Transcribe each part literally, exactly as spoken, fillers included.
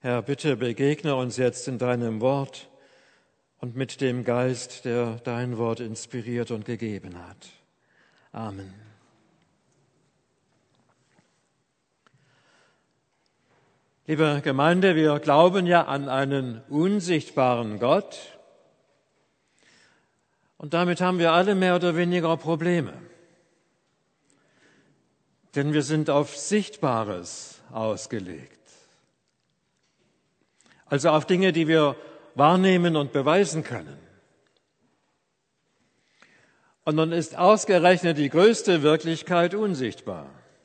Herr, bitte begegne uns jetzt in deinem Wort und mit dem Geist, der dein Wort inspiriert und gegeben hat. Amen. Liebe Gemeinde, wir glauben ja an einen unsichtbaren Gott und damit haben wir alle mehr oder weniger Probleme. Denn wir sind auf Sichtbares ausgelegt. Also auf Dinge, die wir wahrnehmen und beweisen können. Und nun ist ausgerechnet die größte Wirklichkeit unsichtbar.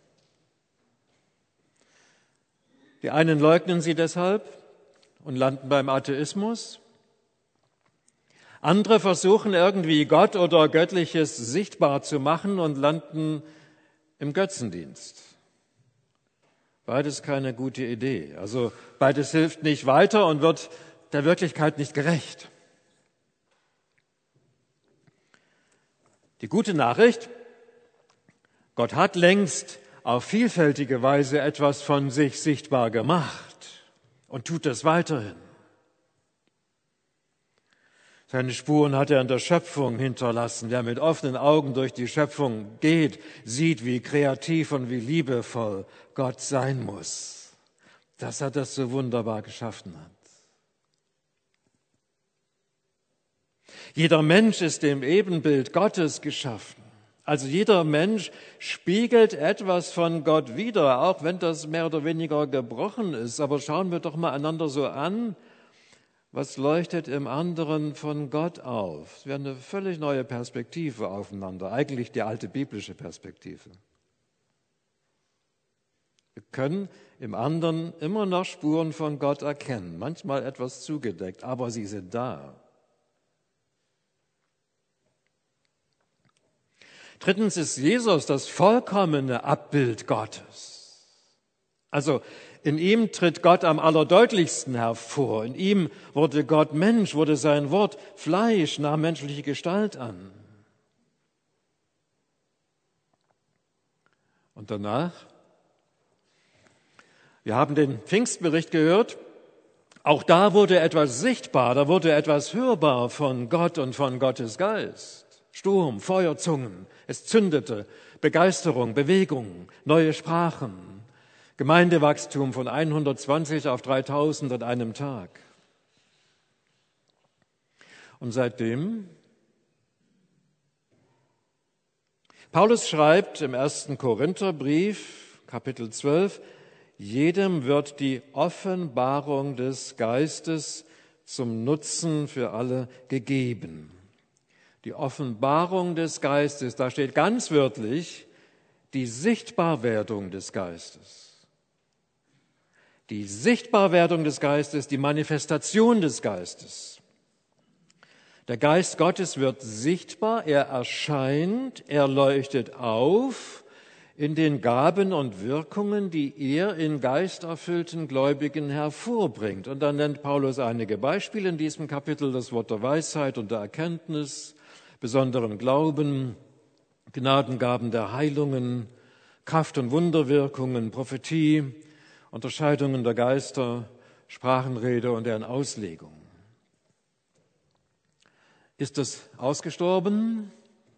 Die einen leugnen sie deshalb und landen beim Atheismus. Andere versuchen irgendwie Gott oder Göttliches sichtbar zu machen und landen im Götzendienst. Beides keine gute Idee. Also beides hilft nicht weiter und wird der Wirklichkeit nicht gerecht. Die gute Nachricht: Gott hat längst auf vielfältige Weise etwas von sich sichtbar gemacht und tut es weiterhin. Seine Spuren hat er in der Schöpfung hinterlassen. Wer mit offenen Augen durch die Schöpfung geht, sieht, wie kreativ und wie liebevoll Gott sein muss. Das hat er so wunderbar geschaffen hat. Jeder Mensch ist dem Ebenbild Gottes geschaffen. Also jeder Mensch spiegelt etwas von Gott wider, auch wenn das mehr oder weniger gebrochen ist. Aber schauen wir doch mal einander so an. Was leuchtet im anderen von Gott auf? Es wäre eine völlig neue Perspektive aufeinander, eigentlich die alte biblische Perspektive. Wir können im anderen immer noch Spuren von Gott erkennen, manchmal etwas zugedeckt, aber sie sind da. Drittens ist Jesus das vollkommene Abbild Gottes. Also in ihm tritt Gott am allerdeutlichsten hervor. In ihm wurde Gott Mensch, wurde sein Wort Fleisch, nahm menschliche Gestalt an. Und danach? Wir haben den Pfingstbericht gehört. Auch da wurde etwas sichtbar, da wurde etwas hörbar von Gott und von Gottes Geist. Sturm, Feuerzungen, es zündete, Begeisterung, Bewegung, neue Sprachen. Gemeindewachstum von hundertzwanzig auf dreitausend an einem Tag. Und seitdem? Paulus schreibt im ersten Korintherbrief, Kapitel zwölf, jedem wird die Offenbarung des Geistes zum Nutzen für alle gegeben. Die Offenbarung des Geistes, da steht ganz wörtlich die Sichtbarwerdung des Geistes. Die Sichtbarwerdung des Geistes, die Manifestation des Geistes. Der Geist Gottes wird sichtbar, er erscheint, er leuchtet auf in den Gaben und Wirkungen, die er in geisterfüllten Gläubigen hervorbringt. Und dann nennt Paulus einige Beispiele in diesem Kapitel, das Wort der Weisheit und der Erkenntnis, besonderen Glauben, Gnadengaben der Heilungen, Kraft- und Wunderwirkungen, Prophetie, Unterscheidungen der Geister, Sprachenrede und deren Auslegung. Ist es ausgestorben?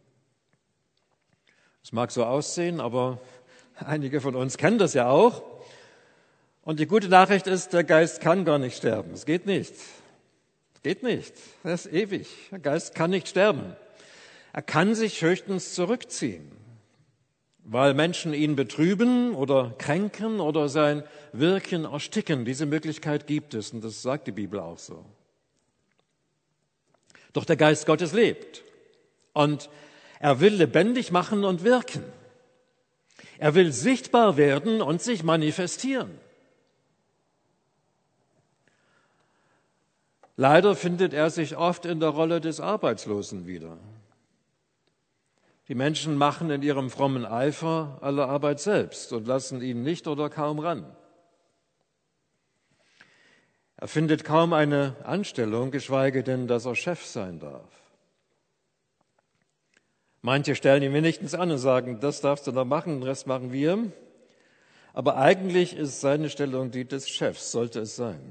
Es mag so aussehen, aber einige von uns kennen das ja auch. Und die gute Nachricht ist, der Geist kann gar nicht sterben. Es geht nicht. Es geht nicht. Er ist ewig. Der Geist kann nicht sterben. Er kann sich höchstens zurückziehen, weil Menschen ihn betrüben oder kränken oder sein Wirken ersticken. Diese Möglichkeit gibt es und das sagt die Bibel auch so. Doch der Geist Gottes lebt und er will lebendig machen und wirken. Er will sichtbar werden und sich manifestieren. Leider findet er sich oft in der Rolle des Arbeitslosen wieder. Die Menschen machen in ihrem frommen Eifer alle Arbeit selbst und lassen ihn nicht oder kaum ran. Er findet kaum eine Anstellung, geschweige denn, dass er Chef sein darf. Manche stellen ihn wenigstens an und sagen, das darfst du noch machen, den Rest machen wir. Aber eigentlich ist seine Stellung die des Chefs, sollte es sein.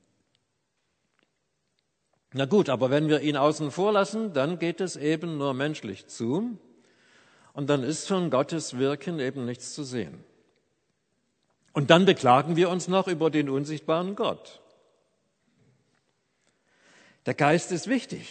Na gut, aber wenn wir ihn außen vor lassen, dann geht es eben nur menschlich zu und dann ist von Gottes Wirken eben nichts zu sehen. Und dann beklagen wir uns noch über den unsichtbaren Gott. Der Geist ist wichtig.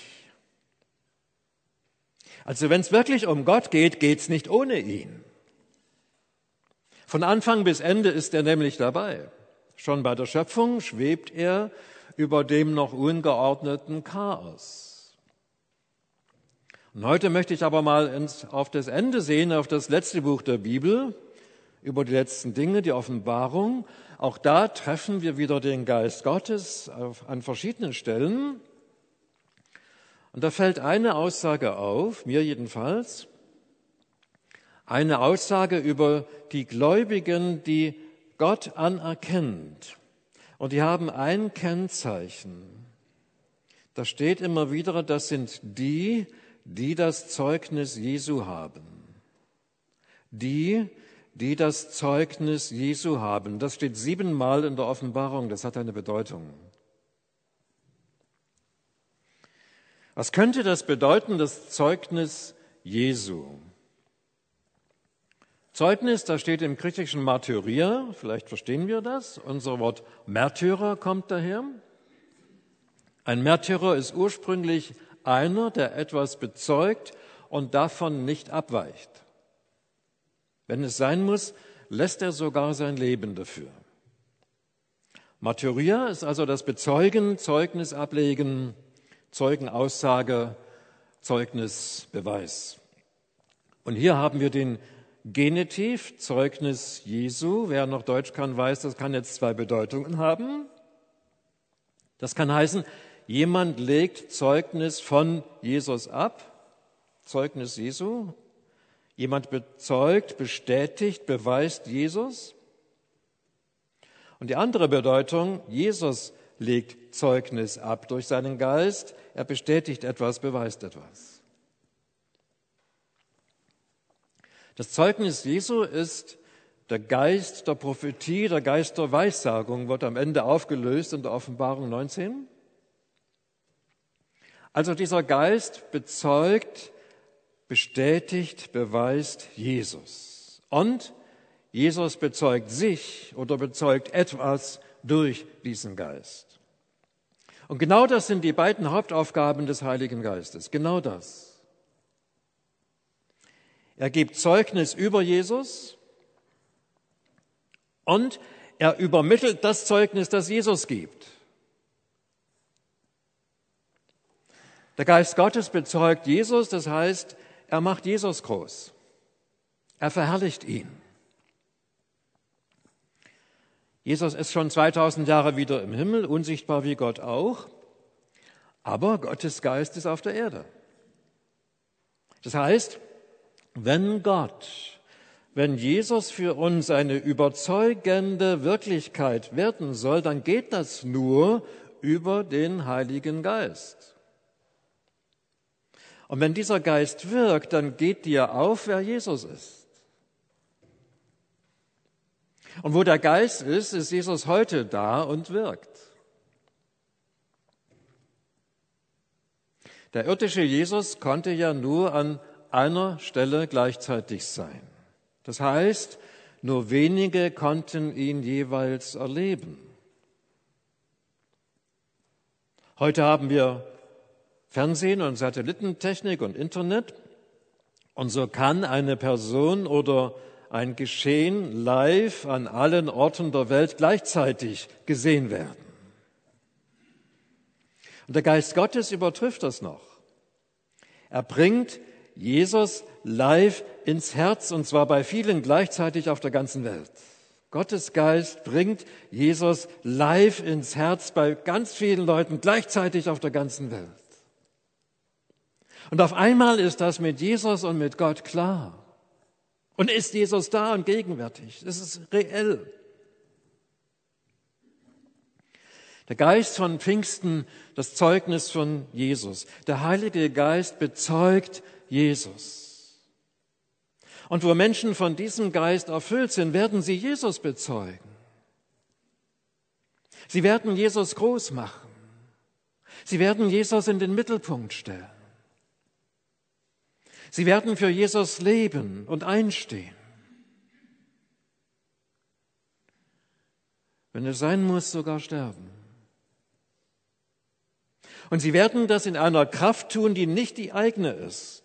Also wenn es wirklich um Gott geht, geht es nicht ohne ihn. Von Anfang bis Ende ist er nämlich dabei. Schon bei der Schöpfung schwebt er über dem noch ungeordneten Chaos. Und heute möchte ich aber mal ins, auf das Ende sehen, auf das letzte Buch der Bibel, über die letzten Dinge, die Offenbarung. Auch da treffen wir wieder den Geist Gottes auf, an verschiedenen Stellen. Und da fällt eine Aussage auf, mir jedenfalls, eine Aussage über die Gläubigen, die Gott anerkennt. Und die haben ein Kennzeichen. Da steht immer wieder, das sind die, die das Zeugnis Jesu haben. Die, die das Zeugnis Jesu haben. Das steht siebenmal in der Offenbarung, das hat eine Bedeutung. Was könnte das bedeuten, das Zeugnis Jesu? Zeugnis, da steht im griechischen Martyria, vielleicht verstehen wir das. Unser Wort Märtyrer kommt daher. Ein Märtyrer ist ursprünglich einer, der etwas bezeugt und davon nicht abweicht. Wenn es sein muss, lässt er sogar sein Leben dafür. Martyria ist also das Bezeugen, Zeugnis ablegen, Zeugenaussage, Zeugnisbeweis. Und hier haben wir den Genitiv, Zeugnis Jesu. Wer noch Deutsch kann, weiß, das kann jetzt zwei Bedeutungen haben. Das kann heißen, jemand legt Zeugnis von Jesus ab, Zeugnis Jesu. Jemand bezeugt, bestätigt, beweist Jesus. Und die andere Bedeutung, Jesus legt Zeugnis ab durch seinen Geist. Er bestätigt etwas, beweist etwas. Das Zeugnis Jesu ist der Geist der Prophetie, der Geist der Weissagung, wird am Ende aufgelöst in der Offenbarung neunzehn. Also dieser Geist bezeugt, bestätigt, beweist Jesus. Und Jesus bezeugt sich oder bezeugt etwas durch diesen Geist. Und genau das sind die beiden Hauptaufgaben des Heiligen Geistes. Genau das. Er gibt Zeugnis über Jesus und er übermittelt das Zeugnis, das Jesus gibt. Der Geist Gottes bezeugt Jesus, das heißt, er macht Jesus groß. Er verherrlicht ihn. Jesus ist schon zweitausend Jahre wieder im Himmel, unsichtbar wie Gott auch, aber Gottes Geist ist auf der Erde. Das heißt, wenn Gott, wenn Jesus für uns eine überzeugende Wirklichkeit werden soll, dann geht das nur über den Heiligen Geist. Und wenn dieser Geist wirkt, dann geht dir auf, wer Jesus ist. Und wo der Geist ist, ist Jesus heute da und wirkt. Der irdische Jesus konnte ja nur an einer Stelle gleichzeitig sein. Das heißt, nur wenige konnten ihn jeweils erleben. Heute haben wir Fernsehen und Satellitentechnik und Internet und so kann eine Person oder ein Geschehen live an allen Orten der Welt gleichzeitig gesehen werden. Und der Geist Gottes übertrifft das noch. Er bringt Jesus live ins Herz, und zwar bei vielen gleichzeitig auf der ganzen Welt. Gottes Geist bringt Jesus live ins Herz bei ganz vielen Leuten gleichzeitig auf der ganzen Welt. Und auf einmal ist das mit Jesus und mit Gott klar. Und ist Jesus da und gegenwärtig? Es ist reell. Der Geist von Pfingsten, das Zeugnis von Jesus. Der Heilige Geist bezeugt Jesus. Und wo Menschen von diesem Geist erfüllt sind, werden sie Jesus bezeugen. Sie werden Jesus groß machen. Sie werden Jesus in den Mittelpunkt stellen. Sie werden für Jesus leben und einstehen. Wenn es sein muss, sogar sterben. Und sie werden das in einer Kraft tun, die nicht die eigene ist.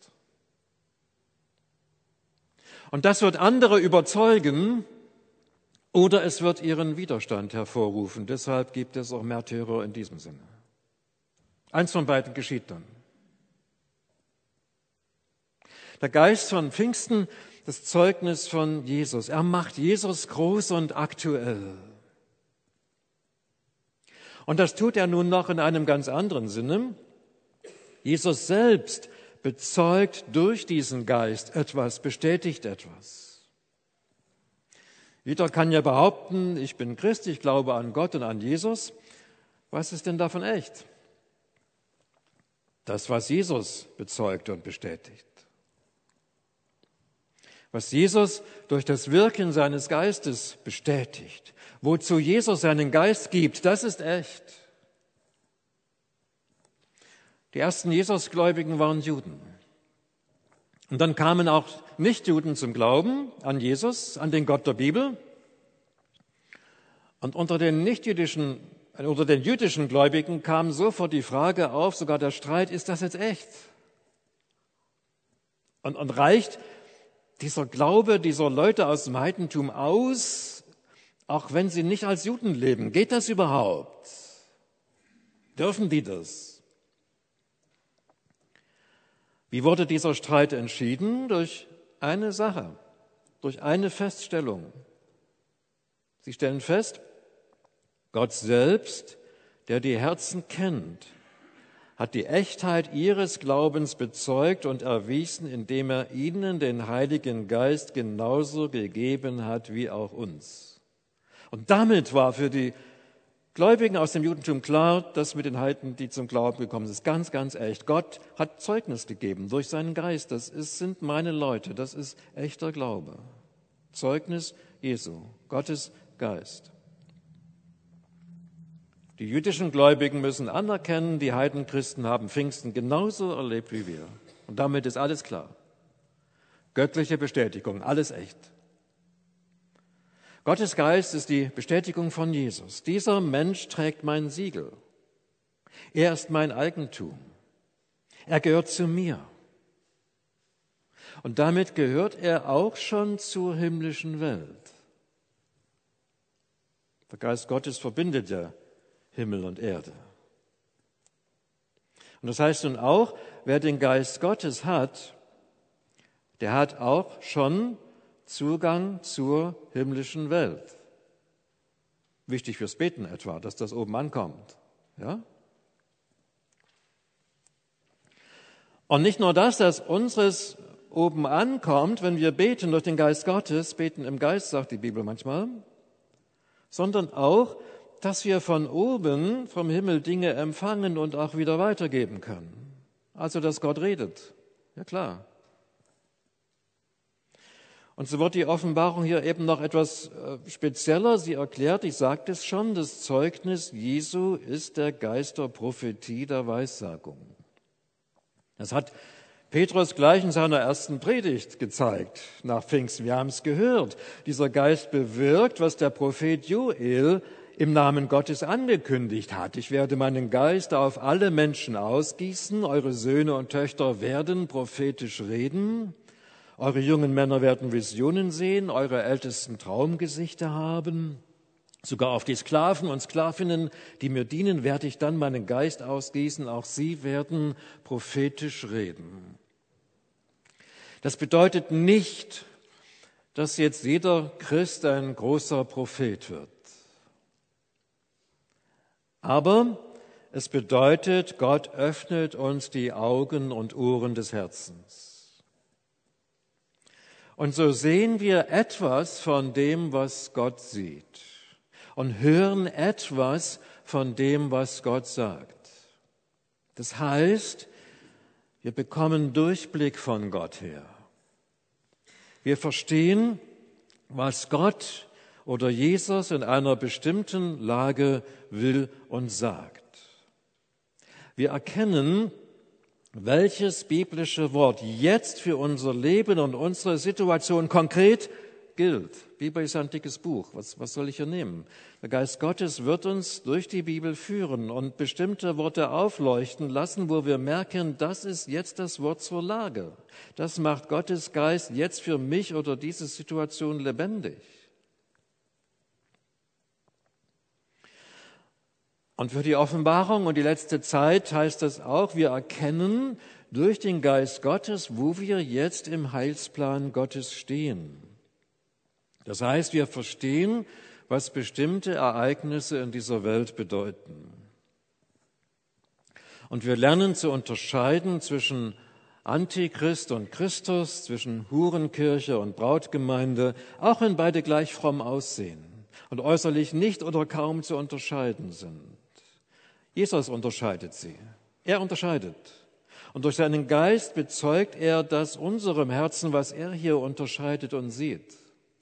Und das wird andere überzeugen oder es wird ihren Widerstand hervorrufen. Deshalb gibt es auch Märtyrer in diesem Sinne. Eins von beiden geschieht dann. Der Geist von Pfingsten, das Zeugnis von Jesus. Er macht Jesus groß und aktuell. Und das tut er nun noch in einem ganz anderen Sinne. Jesus selbst bezeugt durch diesen Geist etwas, bestätigt etwas. Jeder kann ja behaupten, ich bin Christ, ich glaube an Gott und an Jesus. Was ist denn davon echt? Das, was Jesus bezeugt und bestätigt. Was Jesus durch das Wirken seines Geistes bestätigt. Wozu Jesus seinen Geist gibt, das ist echt. Die ersten Jesusgläubigen waren Juden. Und dann kamen auch Nichtjuden zum Glauben an Jesus, an den Gott der Bibel. Und unter den nichtjüdischen, unter den jüdischen Gläubigen kam sofort die Frage auf, sogar der Streit, ist das jetzt echt? Und, und reicht dieser Glaube dieser Leute aus dem Heidentum aus, auch wenn sie nicht als Juden leben? Geht das überhaupt? Dürfen die das? Wie wurde dieser Streit entschieden? Durch eine Sache, durch eine Feststellung. Sie stellen fest, Gott selbst, der die Herzen kennt, hat die Echtheit ihres Glaubens bezeugt und erwiesen, indem er ihnen den Heiligen Geist genauso gegeben hat wie auch uns. Und damit war für die Gläubigen aus dem Judentum klar, dass mit den Heiden, die zum Glauben gekommen sind, ist ganz, ganz echt. Gott hat Zeugnis gegeben durch seinen Geist. Das ist, sind meine Leute. Das ist echter Glaube. Zeugnis Jesu, Gottes Geist. Die jüdischen Gläubigen müssen anerkennen, die Heidenchristen haben Pfingsten genauso erlebt wie wir. Und damit ist alles klar. Göttliche Bestätigung, alles echt. Gottes Geist ist die Bestätigung von Jesus. Dieser Mensch trägt mein Siegel. Er ist mein Eigentum. Er gehört zu mir. Und damit gehört er auch schon zur himmlischen Welt. Der Geist Gottes verbindet ja Himmel und Erde. Und das heißt nun auch, wer den Geist Gottes hat, der hat auch schon Zugang zur himmlischen Welt. Wichtig fürs Beten etwa, dass das oben ankommt. Ja? Und nicht nur das, dass unseres oben ankommt, wenn wir beten durch den Geist Gottes, beten im Geist, sagt die Bibel manchmal, sondern auch, dass wir von oben, vom Himmel Dinge empfangen und auch wieder weitergeben können. Also, dass Gott redet. Ja, klar. Und so wird die Offenbarung hier eben noch etwas spezieller. Sie erklärt, ich sagte es schon, das Zeugnis Jesu ist der Geist der Prophetie, der Weissagung. Das hat Petrus gleich in seiner ersten Predigt gezeigt, nach Pfingsten. Wir haben es gehört. Dieser Geist bewirkt, was der Prophet Joel im Namen Gottes angekündigt hat. Ich werde meinen Geist auf alle Menschen ausgießen. Eure Söhne und Töchter werden prophetisch reden. Eure jungen Männer werden Visionen sehen. Eure Ältesten Traumgesichter haben. Sogar auf die Sklaven und Sklavinnen, die mir dienen, werde ich dann meinen Geist ausgießen. Auch sie werden prophetisch reden. Das bedeutet nicht, dass jetzt jeder Christ ein großer Prophet wird. Aber es bedeutet, Gott öffnet uns die Augen und Ohren des Herzens. Und so sehen wir etwas von dem, was Gott sieht. Und hören etwas von dem, was Gott sagt. Das heißt, wir bekommen Durchblick von Gott her. Wir verstehen, was Gott oder Jesus in einer bestimmten Lage will und sagt. Wir erkennen, welches biblische Wort jetzt für unser Leben und unsere Situation konkret gilt. Die Bibel ist ein dickes Buch. Was, was soll ich hier nehmen? Der Geist Gottes wird uns durch die Bibel führen und bestimmte Worte aufleuchten lassen, wo wir merken, das ist jetzt das Wort zur Lage. Das macht Gottes Geist jetzt für mich oder diese Situation lebendig. Und für die Offenbarung und die letzte Zeit heißt das auch, wir erkennen durch den Geist Gottes, wo wir jetzt im Heilsplan Gottes stehen. Das heißt, wir verstehen, was bestimmte Ereignisse in dieser Welt bedeuten. Und wir lernen zu unterscheiden zwischen Antichrist und Christus, zwischen Hurenkirche und Brautgemeinde, auch wenn beide gleich fromm aussehen und äußerlich nicht oder kaum zu unterscheiden sind. Jesus unterscheidet sie. Er unterscheidet. Und durch seinen Geist bezeugt er das unserem Herzen, was er hier unterscheidet und sieht.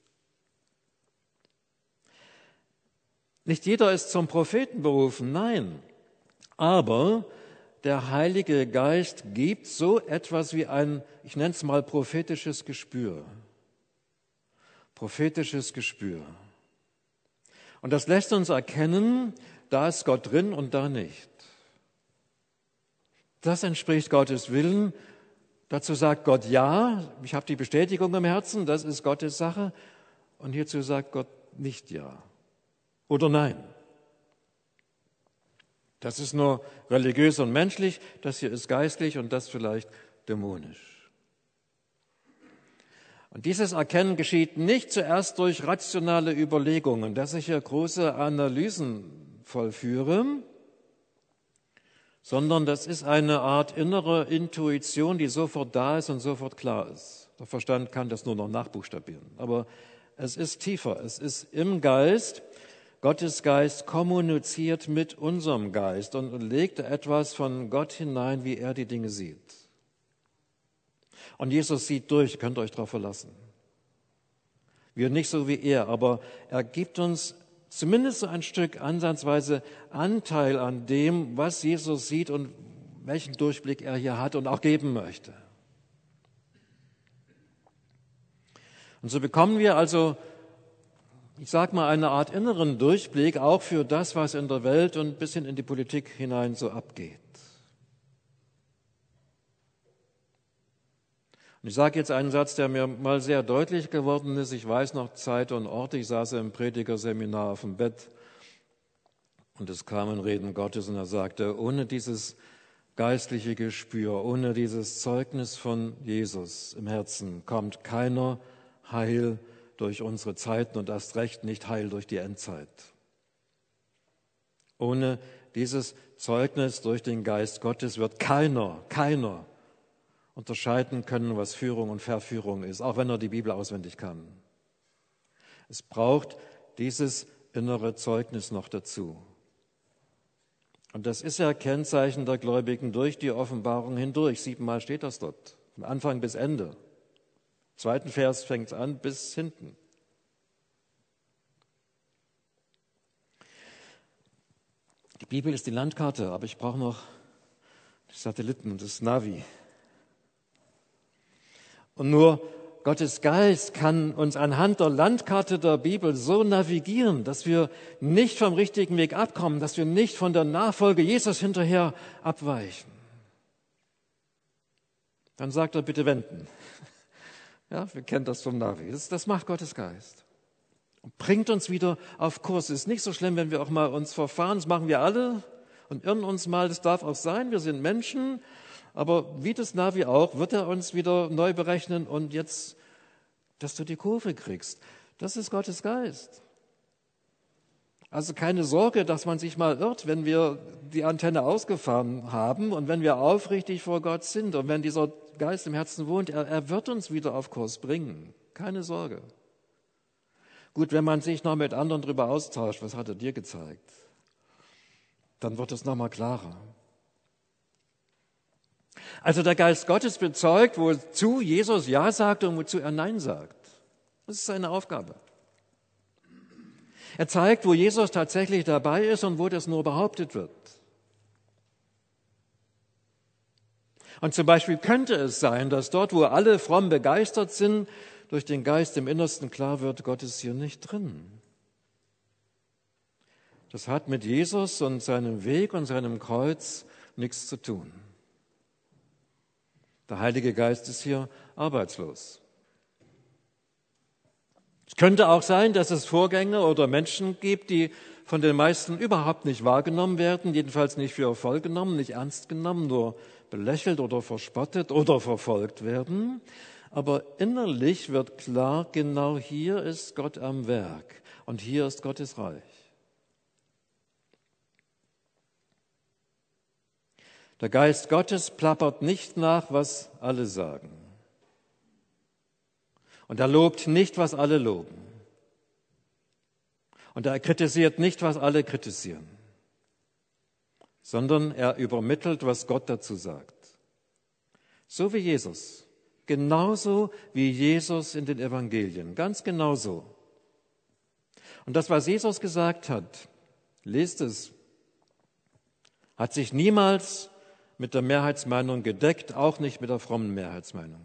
Nicht jeder ist zum Propheten berufen, nein. Aber der Heilige Geist gibt so etwas wie ein, ich nenne es mal prophetisches Gespür. Prophetisches Gespür. Und das lässt uns erkennen, da ist Gott drin und da nicht. Das entspricht Gottes Willen. Dazu sagt Gott ja, ich habe die Bestätigung im Herzen, das ist Gottes Sache. Und hierzu sagt Gott nicht ja oder nein. Das ist nur religiös und menschlich, das hier ist geistlich und das vielleicht dämonisch. Und dieses Erkennen geschieht nicht zuerst durch rationale Überlegungen, dass ich hier große Analysen vollführe, sondern das ist eine Art innere Intuition, die sofort da ist und sofort klar ist. Der Verstand kann das nur noch nachbuchstabieren. Aber es ist tiefer, es ist im Geist. Gottes Geist kommuniziert mit unserem Geist und legt etwas von Gott hinein, wie er die Dinge sieht. Und Jesus sieht durch, könnt ihr euch darauf verlassen. Wir nicht so wie er, aber er gibt uns zumindest so ein Stück ansatzweise Anteil an dem, was Jesus sieht und welchen Durchblick er hier hat und auch geben möchte. Und so bekommen wir also, ich sage mal, eine Art inneren Durchblick auch für das, was in der Welt und bis hin in die Politik hinein so abgeht. Und ich sage jetzt einen Satz, der mir mal sehr deutlich geworden ist. Ich weiß noch Zeit und Ort. Ich saß im Predigerseminar auf dem Bett und es kamen Reden Gottes und er sagte, ohne dieses geistliche Gespür, ohne dieses Zeugnis von Jesus im Herzen kommt keiner Heil durch unsere Zeiten und erst recht nicht Heil durch die Endzeit. Ohne dieses Zeugnis durch den Geist Gottes wird keiner, keiner unterscheiden können, was Führung und Verführung ist, auch wenn er die Bibel auswendig kann. Es braucht dieses innere Zeugnis noch dazu. Und das ist ja Kennzeichen der Gläubigen durch die Offenbarung hindurch. Siebenmal steht das dort, von Anfang bis Ende. Im zweiten Vers fängt es an bis hinten. Die Bibel ist die Landkarte, aber ich brauche noch die Satelliten und das Navi. Und nur Gottes Geist kann uns anhand der Landkarte der Bibel so navigieren, dass wir nicht vom richtigen Weg abkommen, dass wir nicht von der Nachfolge Jesus hinterher abweichen. Dann sagt er, bitte wenden. Ja, wir kennen das vom Navi. Das, das macht Gottes Geist. Und bringt uns wieder auf Kurs. Es ist nicht so schlimm, wenn wir auch mal uns verfahren. Das machen wir alle und irren uns mal. Das darf auch sein. Wir sind Menschen. Aber wie das Navi auch, wird er uns wieder neu berechnen und jetzt, dass du die Kurve kriegst. Das ist Gottes Geist. Also keine Sorge, dass man sich mal irrt, wenn wir die Antenne ausgefahren haben und wenn wir aufrichtig vor Gott sind und wenn dieser Geist im Herzen wohnt, er, er wird uns wieder auf Kurs bringen. Keine Sorge. Gut, wenn man sich noch mit anderen darüber austauscht, was hat er dir gezeigt, dann wird es nochmal klarer. Also der Geist Gottes bezeugt, wozu Jesus Ja sagt und wozu er Nein sagt. Das ist seine Aufgabe. Er zeigt, wo Jesus tatsächlich dabei ist und wo das nur behauptet wird. Und zum Beispiel könnte es sein, dass dort, wo alle fromm begeistert sind, durch den Geist im Innersten klar wird, Gott ist hier nicht drin. Das hat mit Jesus und seinem Weg und seinem Kreuz nichts zu tun. Der Heilige Geist ist hier arbeitslos. Es könnte auch sein, dass es Vorgänger oder Menschen gibt, die von den meisten überhaupt nicht wahrgenommen werden, jedenfalls nicht für voll genommen, nicht ernst genommen, nur belächelt oder verspottet oder verfolgt werden. Aber innerlich wird klar, genau hier ist Gott am Werk und hier ist Gottes Reich. Der Geist Gottes plappert nicht nach, was alle sagen. Und er lobt nicht, was alle loben. Und er kritisiert nicht, was alle kritisieren. Sondern er übermittelt, was Gott dazu sagt. So wie Jesus. Genauso wie Jesus in den Evangelien. Ganz genauso. Und das, was Jesus gesagt hat, lest es, hat sich niemals mit der Mehrheitsmeinung gedeckt, auch nicht mit der frommen Mehrheitsmeinung.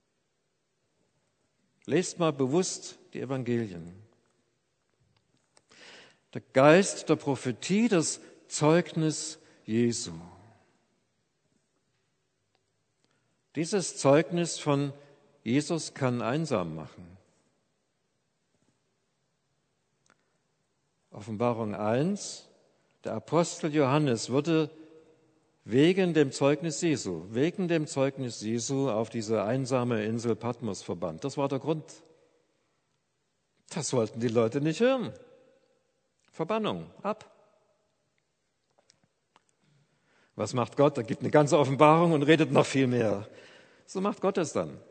Lest mal bewusst die Evangelien. Der Geist der Prophetie, das Zeugnis Jesu. Dieses Zeugnis von Jesus kann einsam machen. Offenbarung eins, der Apostel Johannes wurde wegen dem Zeugnis Jesu, wegen dem Zeugnis Jesu auf diese einsame Insel Patmos verbannt. Das war der Grund. Das wollten die Leute nicht hören. Verbannung, ab. Was macht Gott? Er gibt eine ganze Offenbarung und redet noch viel mehr. So macht Gott es dann.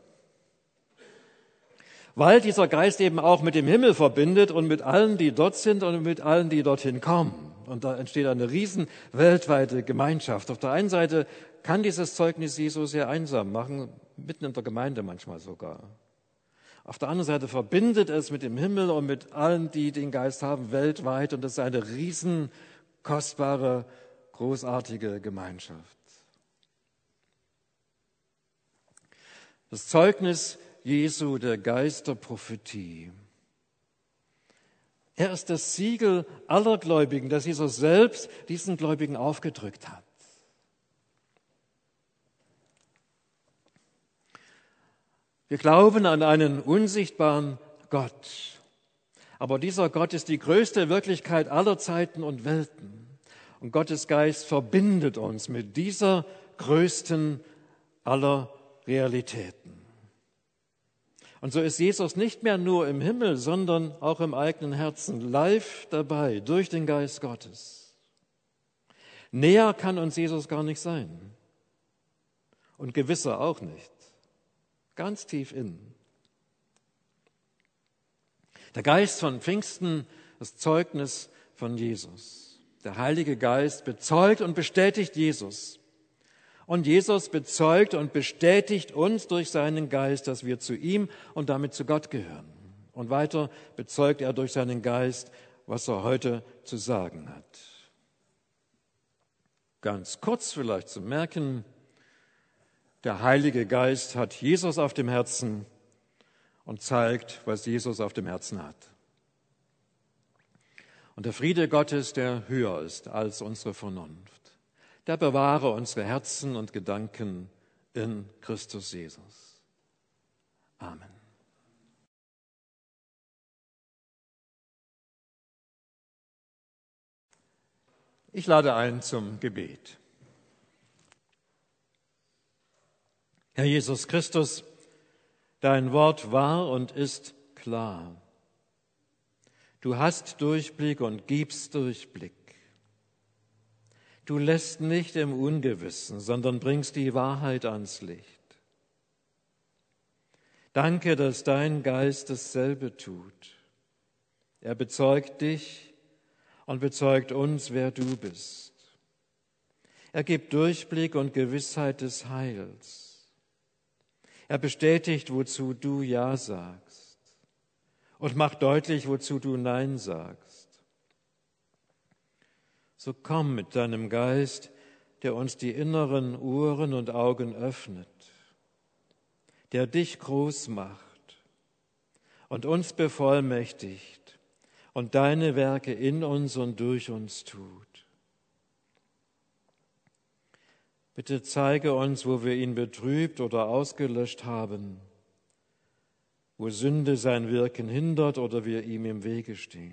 Weil dieser Geist eben auch mit dem Himmel verbindet und mit allen, die dort sind und mit allen, die dorthin kommen. Und da entsteht eine riesen weltweite Gemeinschaft. Auf der einen Seite kann dieses Zeugnis Jesu sehr einsam machen, mitten in der Gemeinde manchmal sogar. Auf der anderen Seite verbindet es mit dem Himmel und mit allen, die den Geist haben, weltweit. Und das ist eine riesen, kostbare, großartige Gemeinschaft. Das Zeugnis Jesu, der Geist der Prophetie. Er ist das Siegel aller Gläubigen, das Jesus selbst diesen Gläubigen aufgedrückt hat. Wir glauben an einen unsichtbaren Gott. Aber dieser Gott ist die größte Wirklichkeit aller Zeiten und Welten. Und Gottes Geist verbindet uns mit dieser größten aller Realitäten. Und so ist Jesus nicht mehr nur im Himmel, sondern auch im eigenen Herzen, live dabei, durch den Geist Gottes. Näher kann uns Jesus gar nicht sein. Und gewisser auch nicht. Ganz tief innen. Der Geist von Pfingsten, das Zeugnis von Jesus. Der Heilige Geist bezeugt und bestätigt Jesus. Und Jesus bezeugt und bestätigt uns durch seinen Geist, dass wir zu ihm und damit zu Gott gehören. Und weiter bezeugt er durch seinen Geist, was er heute zu sagen hat. Ganz kurz vielleicht zu merken, der Heilige Geist hat Jesus auf dem Herzen und zeigt, was Jesus auf dem Herzen hat. Und der Friede Gottes, der höher ist als unsere Vernunft, der bewahre unsere Herzen und Gedanken in Christus Jesus. Amen. Ich lade ein zum Gebet. Herr Jesus Christus, dein Wort war und ist klar. Du hast Durchblick und gibst Durchblick. Du lässt nicht im Ungewissen, sondern bringst die Wahrheit ans Licht. Danke, dass dein Geist dasselbe tut. Er bezeugt dich und bezeugt uns, wer du bist. Er gibt Durchblick und Gewissheit des Heils. Er bestätigt, wozu du Ja sagst und macht deutlich, wozu du Nein sagst. So komm mit deinem Geist, der uns die inneren Ohren und Augen öffnet, der dich groß macht und uns bevollmächtigt und deine Werke in uns und durch uns tut. Bitte zeige uns, wo wir ihn betrübt oder ausgelöscht haben, wo Sünde sein Wirken hindert oder wir ihm im Wege stehen.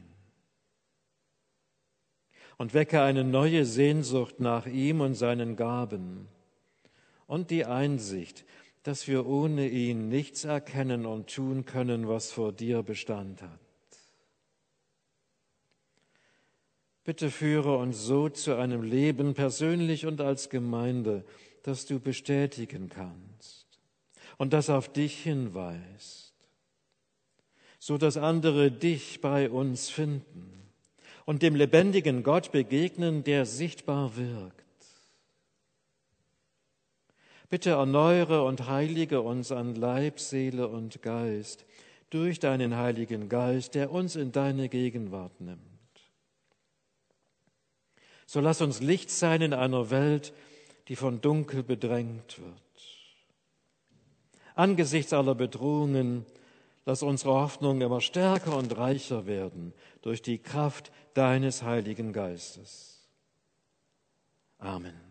Und wecke eine neue Sehnsucht nach ihm und seinen Gaben und die Einsicht, dass wir ohne ihn nichts erkennen und tun können, was vor dir Bestand hat. Bitte führe uns so zu einem Leben, persönlich und als Gemeinde, das du bestätigen kannst und das auf dich hinweist, so dass andere dich bei uns finden und dem lebendigen Gott begegnen, der sichtbar wirkt. Bitte erneuere und heilige uns an Leib, Seele und Geist durch deinen Heiligen Geist, der uns in deine Gegenwart nimmt. So lass uns Licht sein in einer Welt, die von Dunkel bedrängt wird. Angesichts aller Bedrohungen, lass unsere Hoffnung immer stärker und reicher werden durch die Kraft deines Heiligen Geistes. Amen.